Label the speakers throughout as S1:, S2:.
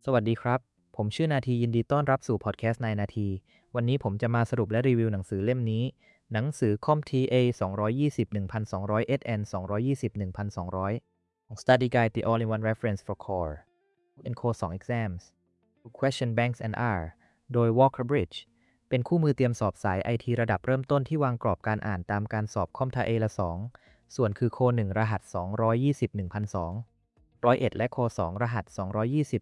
S1: สวัสดีครับ ผมชื่อนาทียินดีต้อนรับสู่พอดแคสต์นายนาที วันนี้ผมจะมาสรุปและรีวิวหนังสือเล่มนี้ หนังสือ CompTIA 220 1200 SN 220 1200 Study Guide The All-in-One Reference for Core and Core 2 Exams Question Banks and R โดย Walker Bridge เป็นคู่มือเตรียมสอบสายไอทีระดับเริ่มต้นที่วางกรอบการอ่านตามการสอบ CompTIA ละ 2 ส่วนคือโค1รหัส 220 1200 และโค2รหัส 220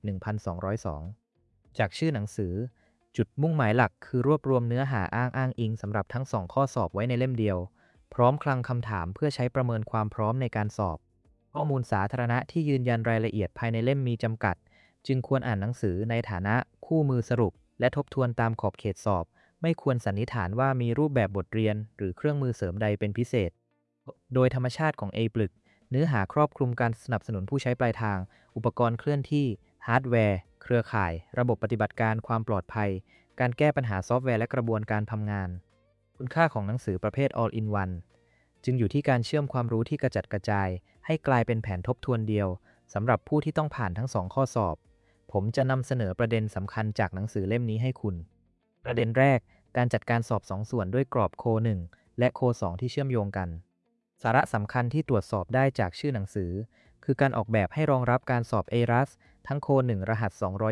S1: 1202 จากชื่อหนังสือ จุดมุ่งหมายหลักคือรวบรวมเนื้อหาอ้างอิงสำหรับทั้ง2ข้อสอบไว้ในเล่มเดียว พร้อมคลังคำถามเพื่อใช้ประเมินความพร้อมในการสอบ ข้อมูลสาธารณะที่ยืนยันรายละเอียดภายในเล่มมีจำกัด จึงควรอ่านหนังสือในฐานะคู่มือสรุป และทบทวนตามขอบเขตสอบ ไม่ควรสันนิษฐานว่ามีรูปแบบบทเรียน หรือเครื่องมือเสริมใดเป็นพิเศษ โดยธรรมชาติของ A-Plyc เนื้อหาครอบคลุมการสนับสนุนผู้ใช้ปลายทาง อุปกรณ์เคลื่อนที่ ฮาร์ดแวร์ เครือข่าย ระบบปฏิบัติการความปลอดภัย การแก้ปัญหาซอฟต์แวร์และกระบวนการทำงาน คุณค่าของหนังสือประเภท All-in-One จึงอยู่ที่การเชื่อมความรู้ที่กระจัดกระจาย ให้กลายเป็นแผนทบทวนเดียวสำหรับผู้ที่ต้องผ่านทั้ง2ข้อสอบ ผมจะนำเสนอประเด็นสำคัญจากหนังสือเล่มนี้ให้คุณ ประเด็นแรก การจัดการสอบ2ส่วนด้วยกรอบโค1และโค2ที่เชื่อมโยงกัน สาระสำคัญที่ตรวจสอบได้จากชื่อหนังสือ คือการออกแบบให้รองรับการสอบ ARAS ทั้งโค1รหัส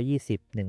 S1: 220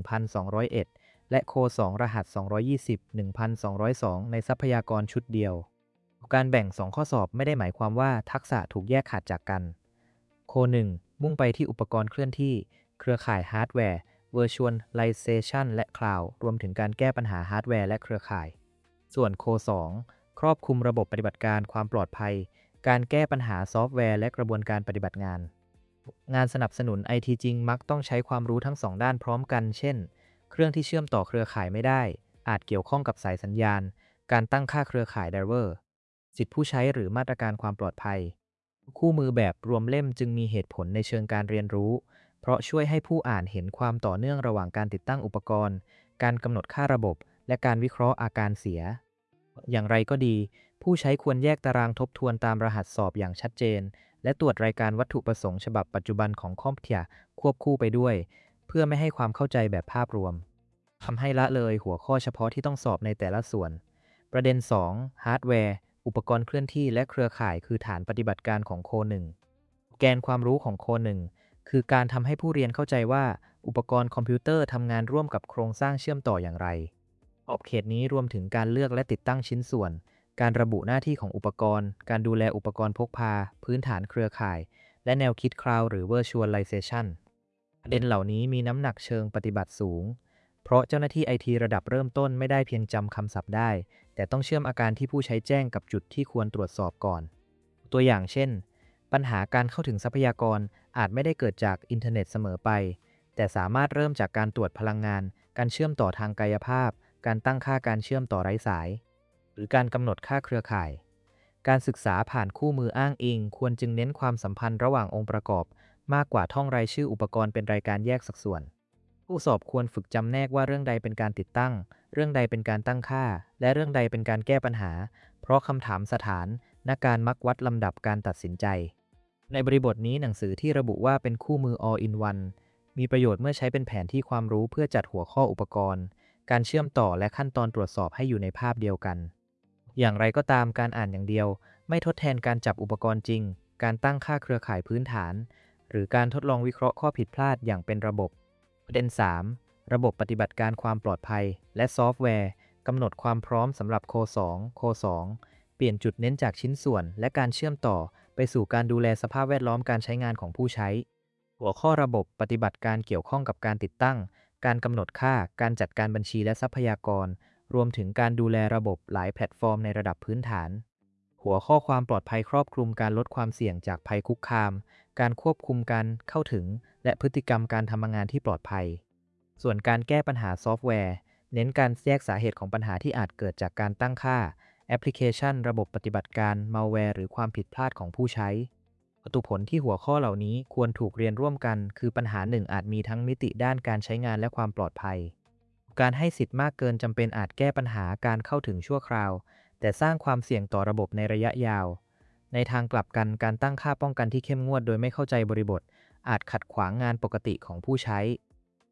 S1: 1201 และโค2รหัส 220 1202 ในทรัพยากรชุดเดียว การแบ่ง2ข้อสอบไม่ได้หมายความว่าทักษะถูกแยกขาดจากกัน โค1มุ่งไปที่อุปกรณ์เคลื่อนที่ เครือข่ายฮาร์ดแวร์ Virtualization และ Cloud รวมถึงการแก้ปัญหาฮาร์ดแวร์และเครือข่าย ส่วนโค2ครอบคลุมระบบปฏิบัติการความปลอดภัย การแก้ปัญหาซอฟต์แวร์และกระบวนการปฏิบัติงาน งานสนับสนุนไอทีจริงมักต้องใช้ความรู้ทั้ง2ด้านพร้อมกัน เช่น เครื่องที่เชื่อมต่อเครือข่ายไม่ได้ อาจเกี่ยวข้องกับสายสัญญาณ การตั้งค่าเครือข่ายไดรเวอร์ สิทธิผู้ใช้หรือมาตรการความปลอดภัย คู่มือแบบรวมเล่มจึงมีเหตุผลในเชิงการเรียนรู้ เพราะช่วยให้ผู้อ่านเห็นความต่อเนื่องระหว่างการติดตั้งอุปกรณ์ การกำหนดค่าระบบ และการวิเคราะห์อาการเสีย อย่างไรก็ดี ผู้ใช้ควรแยกตารางทบทวนตามรหัสสอบอย่างชัดเจน และตรวจรายการวัตถุประสงค์ฉบับปัจจุบันของ CompTIA ควบคู่ไปด้วย เพื่อไม่ให้ความเข้าใจแบบภาพรวมทำให้ละเลยหัวข้อเฉพาะที่ต้องสอบในแต่ละส่วน ประเด็น 2 ฮาร์ดแวร์ อุปกรณ์เคลื่อนที่และเครือข่ายคือฐานปฏิบัติการของโค1แกนความรู้ของโค1คือการทำให้ผู้เรียนเข้าใจว่าอุปกรณ์คอมพิวเตอร์ทำงานร่วมกับโครงสร้างเชื่อมต่ออย่างไรขอบเขตนี้รวมถึงการเลือกและติดตั้งชิ้นส่วน การระบุหน้าที่ของอุปกรณ์ การดูแลอุปกรณ์พกพา พื้นฐานเครือข่าย และแนวคิด Cloud หรือ Virtualization ประเด็นเหล่านี้มีน้ำหนักเชิงปฏิบัติสูง เพราะเจ้าหน้าที่ไอทีระดับเริ่มต้นไม่ได้เพียงจำคำศัพท์ได้ แต่ต้องเชื่อมอาการที่ผู้ใช้แจ้งกับจุดที่ควรตรวจสอบก่อน ตัวอย่างเช่น ปัญหาการเข้าถึงทรัพยากรอาจไม่ได้เกิดจากอินเทอร์เน็ตเสมอไป แต่สามารถเริ่มจากการตรวจพลังงาน การเชื่อมต่อทางกายภาพ การตั้งค่าการเชื่อมต่อไร้สาย หรือการกำหนดค่าเครือข่าย การศึกษาผ่านคู่มืออ้างอิงควรจึงเน้นความสัมพันธ์ระหว่างองค์ประกอบ มากกว่าท่องรายชื่ออุปกรณ์เป็นรายการแยกสัดส่วน ผู้สอบควรฝึกจำแนกว่าเรื่องใดเป็นการติดตั้ง เรื่องใดเป็นการตั้งค่า และเรื่องใดเป็นการแก้ปัญหา เพราะคำถามสถานนักการมักวัดลำดับการตัดสินใจ ในบริบทนี้หนังสือที่ระบุว่าเป็นคู่มือ All-in-One มีประโยชน์เมื่อใช้เป็นแผนที่ความรู้เพื่อจัดหัวข้ออุปกรณ์ การเชื่อมต่อและขั้นตอนตรวจสอบให้อยู่ในภาพเดียวกัน อย่างไรก็ตามการอ่านอย่างเดียวไม่ทดแทนการจับอุปกรณ์จริง การตั้งค่าเครือข่ายพื้นฐาน หรือการทดลองวิเคราะห์ข้อผิดพลาดอย่างเป็นระบบ ประเด็น 3 ระบบปฏิบัติการความปลอดภัย และซอฟต์แวร์กำหนดความพร้อมสำหรับโค2โค2เปลี่ยนจุดเน้นจากชิ้นส่วน และการเชื่อมต่อไปสู่การดูแลสภาพแวดล้อมการใช้งานของผู้ใช้ หัวข้อระบบปฏิบัติการเกี่ยวข้องกับการติดตั้ง การกำหนดค่า การจัดการบัญชีและทรัพยากร รวมถึงการดูแลระบบหลายแพลตฟอร์มในระดับพื้นฐาน หัวข้อความปลอดภัยครอบคลุมการลดความเสี่ยงจากภัยคุกคาม การควบคุมการเข้าถึง และพฤติกรรมการทำงานที่ปลอดภัย ส่วนการแก้ปัญหาซอฟต์แวร์ เน้นการแยกสาเหตุของปัญหาที่อาจเกิดจากการตั้งค่า แอปพลิเคชัน ระบบปฏิบัติการ มัลแวร์ หรือความผิดพลาดของผู้ใช้ประตูผลที่หัวข้อเหล่านี้ควรถูกเรียนร่วมกัน คือปัญหาหนึ่งอาจมีทั้งมิติด้านการใช้งานและความปลอดภัย การให้สิทธิ์มากเกินจำเป็นอาจแก้ปัญหาการเข้าถึงชั่วคราว แต่สร้างความเสี่ยงต่อระบบในระยะยาว ในทางกลับกันการตั้งค่าป้องกันที่เข้มงวดโดยไม่เข้าใจบริบท อาจขัดขวางงานปกติของผู้ใช้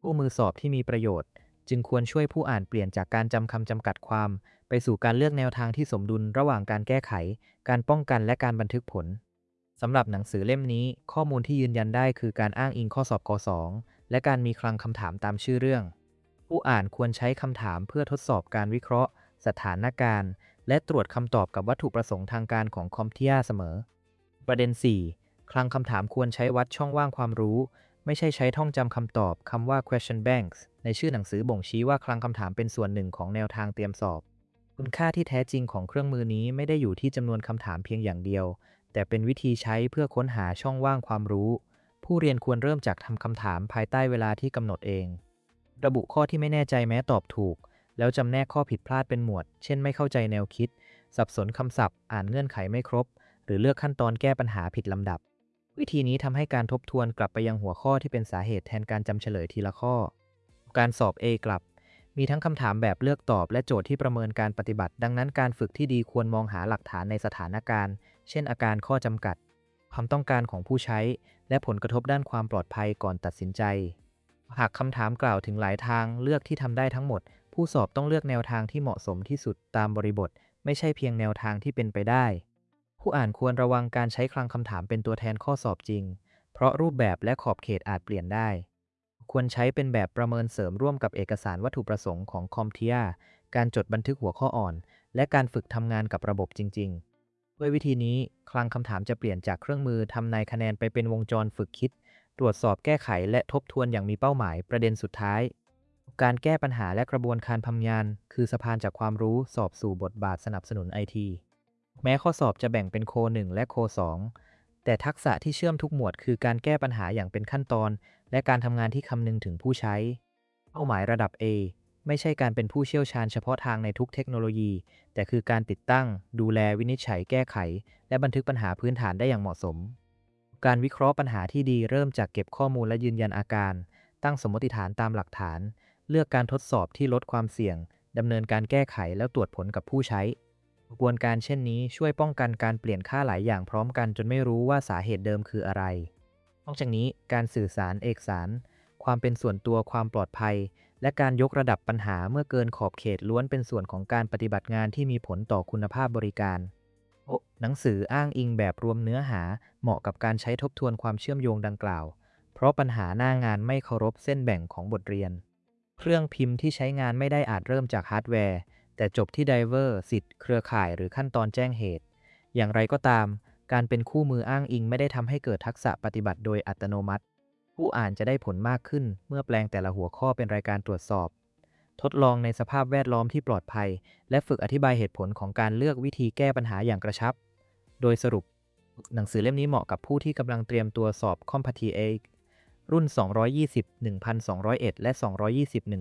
S1: คู่มือสอบที่มีประโยชน์จึงควรช่วยผู้อ่านเปลี่ยนจากการจำคำจำกัดความไปสู่การเลือกแนวทางที่สมดุลระหว่างการแก้ไขการป้องกันและการบันทึกผลสำหรับหนังสือเล่มนี้ข้อมูลที่ยืนยันได้คือการอ้างอิงข้อสอบก2และการมีคลังคำถามตามชื่อเรื่องผู้อ่านควรใช้คำถามเพื่อทดสอบการวิเคราะห์สถานการณ์และตรวจคำตอบกับวัตถุประสงค์ทางการของคอมเทียเสมอประเด็น4คลังคำถามควรใช้วัดช่องว่างความรู้ ไม่ใช่ใช้ท่องจำคำตอบคำว่า question banks ในชื่อหนังสือบ่งชี้ว่าคลังคำถามเป็นส่วนหนึ่งของแนวทางเตรียมสอบคุณค่าที่แท้จริงของเครื่องมือนี้ไม่ได้อยู่ที่จำนวนคำถามเพียงอย่างเดียวแต่เป็นวิธีใช้เพื่อค้นหาช่องว่างความรู้ผู้เรียนควรเริ่มจากทำคำถามภายใต้เวลาที่กำหนดเองระบุข้อที่ไม่แน่ใจแม้ตอบถูกแล้วจำแนกข้อผิดพลาดเป็นหมวดเช่นไม่เข้าใจแนวคิดสับสนคำศัพท์อ่านเงื่อนไขไม่ครบหรือเลือกขั้นตอนแก้ปัญหาผิดลำดับ วิธีนี้ทำให้การทบทวนกลับไปยังหัวข้อที่เป็นสาเหตุแทนการจำเฉลยทีละข้อ การสอบ A กลับ มีทั้งคำถามแบบเลือกตอบและโจทย์ที่ประเมินการปฏิบัติ ดังนั้นการฝึกที่ดีควรมองหาหลักฐานในสถานการณ์ เช่นอาการข้อจำกัด ความต้องการของผู้ใช้ และผลกระทบด้านความปลอดภัยก่อนตัดสินใจ หากคำถามกล่าวถึงหลายทางเลือกที่ทำได้ทั้งหมด ผู้สอบต้องเลือกแนวทางที่เหมาะสมที่สุดตามบริบท ไม่ใช่เพียงแนวทางที่เป็นไปได้ ผู้อ่านควรระวังการใช้คลังคำถามเป็นตัวแทนข้อสอบจริง เพราะรูปแบบและขอบเขตอาจเปลี่ยนได้ ควรใช้เป็นแบบประเมินเสริมร่วมกับเอกสารวัตถุประสงค์ของคอมเทียการจดบันทึกหัวข้ออ่อน และการฝึกทำงานกับระบบจริงๆ ด้วยวิธีนี้คลังคำถามจะเปลี่ยนจากเครื่องมือทำนายคะแนนไปเป็นวงจรฝึกคิด ตรวจสอบแก้ไขและทบทวนอย่างมีเป้าหมายประเด็นสุดท้าย การแก้ปัญหาและกระบวนการทำงานคือสะพานจากความรู้สอบสู่บทบาทสนับสนุนไอทีแม้ข้อสอบจะแบ่งเป็นโค1และโค2แต่ทักษะที่เชื่อมทุกหมวดคือการแก้ปัญหาอย่างเป็นขั้นตอนและการทำงานที่คำนึงถึงผู้ใช้เป้าหมายระดับ A ไม่ใช่การเป็นผู้เชี่ยวชาญเฉพาะทางในทุกเทคโนโลยีแต่คือการติดตั้งดูแลวินิจฉัยแก้ไขและบันทึกปัญหาพื้นฐานได้อย่างเหมาะสมการวิเคราะห์ปัญหาที่ดีเริ่มจากเก็บข้อมูลและยืนยันอาการตั้งสมมติฐานตามหลักฐานเลือกการทดสอบที่ลดความเสี่ยงดำเนินการแก้ไขแล้วตรวจผลกับผู้ใช้กระบวนการเช่นนี้ช่วยป้องกันการเปลี่ยนค่าหลายอย่างพร้อมกันจนไม่รู้ว่าสาเหตุเดิมคืออะไรนอกจากนี้การสื่อสารเอกสารความเป็นส่วนตัวความปลอดภัยและการยกระดับปัญหาเมื่อเกินขอบเขตล้วนเป็นส่วนของการปฏิบัติงานที่มีผลต่อคุณภาพบริการหนังสืออ้างอิงแบบรวมเนื้อหาเหมาะกับการใช้ทบทวนความเชื่อมโยงดังกล่าวเพราะปัญหาหน้างานไม่เคารพเส้นแบ่งของบทเรียนเครื่องพิมพ์ที่ใช้งานไม่ได้อาจเริ่มจากฮาร์ดแวร์แต่จบที่ไดเวอร์สิทธิ์เครือข่ายหรือขั้นตอนแจ้งเหตุอย่างไรก็ตามการเป็นคู่มืออ้างอิงไม่ได้ทำให้เกิดทักษะปฏิบัติโดยอัตโนมัติผู้อ่านจะได้ผลมากขึ้นเมื่อแปลงแต่ละหัวข้อเป็นรายการตรวจสอบทดลองในสภาพแวดล้อมที่ปลอดภัยและฝึกอธิบายเหตุผลของการเลือกวิธีแก้ปัญหาอย่างกระชับโดยสรุปหนังสือเล่มนี้เหมาะกับผู้ที่กำลังเตรียมตัวสอบ CompTIA รุ่น 220 1,201 และ 220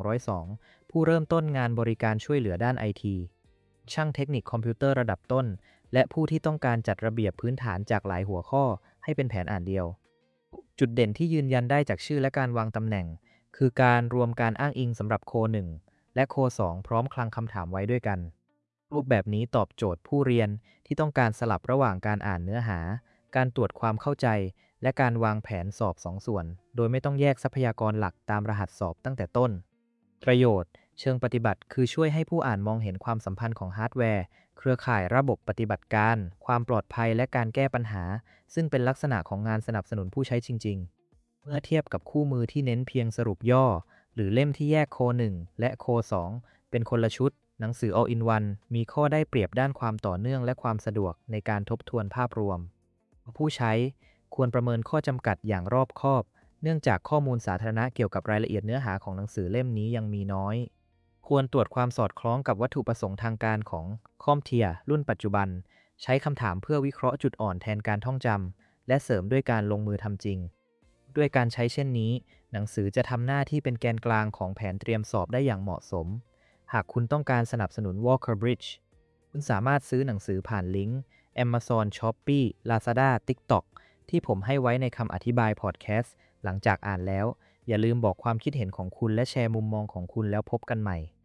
S1: 1,202 ผู้เริ่มต้นงานบริการช่วยเหลือด้านไอทีช่างเทคนิคคอมพิวเตอร์ระดับต้นและผู้ที่ต้องการจัดระเบียบพื้นฐานจากหลายหัวข้อให้เป็นแผนอ่านเดียวจุดเด่นที่ยืนยันได้จากชื่อและการวางตำแหน่งคือการรวมการอ้างอิงสำหรับโค1และโค2พร้อมคลังคำถามไว้ด้วยกันรูปแบบนี้ตอบโจทย์ผู้เรียนที่ต้องการสลับระหว่างการอ่านเนื้อหาการตรวจความเข้าใจและการวางแผนสอบ2ส่วนโดยไม่ต้องแยกทรัพยากรหลักตามรหัสสอบตั้งแต่ต้นประโยชน์เชิงปฏิบัติคือช่วยให้ผู้อ่านมองเห็นความสัมพันธ์ของฮาร์ดแวร์เครือข่ายระบบปฏิบัติการความปลอดภัยและการแก้ปัญหาซึ่งเป็นลักษณะของงานสนับสนุนผู้ใช้จริงๆเมื่อเทียบกับคู่มือที่เน้นเพียงสรุปย่อหรือเล่มที่แยกโค1และโค2เป็นคนละชุดหนังสือ All in One มีข้อได้เปรียบด้านความต่อเนื่องและความสะดวกในการทบทวนภาพรวมผู้ใช้ควรประเมินข้อจำกัดอย่างรอบคอบเนื่องจากข้อมูลสาธารณะเกี่ยวกับรายละเอียดเนื้อหาของหนังสือเล่มนี้ยังมีน้อยควรตรวจความสอดคล้องกับวัตถุประสงค์ทางการของคอมเทียรุ่นปัจจุบันใช้คำถามเพื่อวิเคราะห์จุดอ่อนแทนการท่องจำและเสริมด้วยการลงมือทำจริงด้วยการใช้เช่นนี้หนังสือจะทำหน้าที่เป็นแกนกลางของแผนเตรียมสอบได้อย่างเหมาะสมหากคุณต้องการสนับสนุน Walker Bridge คุณสามารถซื้อหนังสือผ่านลิงก์ Amazon Shopee Lazada TikTok ที่ผมให้ไว้ในคำอธิบายพอดแคสต์หลังจากอ่านแล้วอย่าลืมบอกความคิดเห็นของคุณและแชร์มุมมองของคุณแล้วพบกันใหม่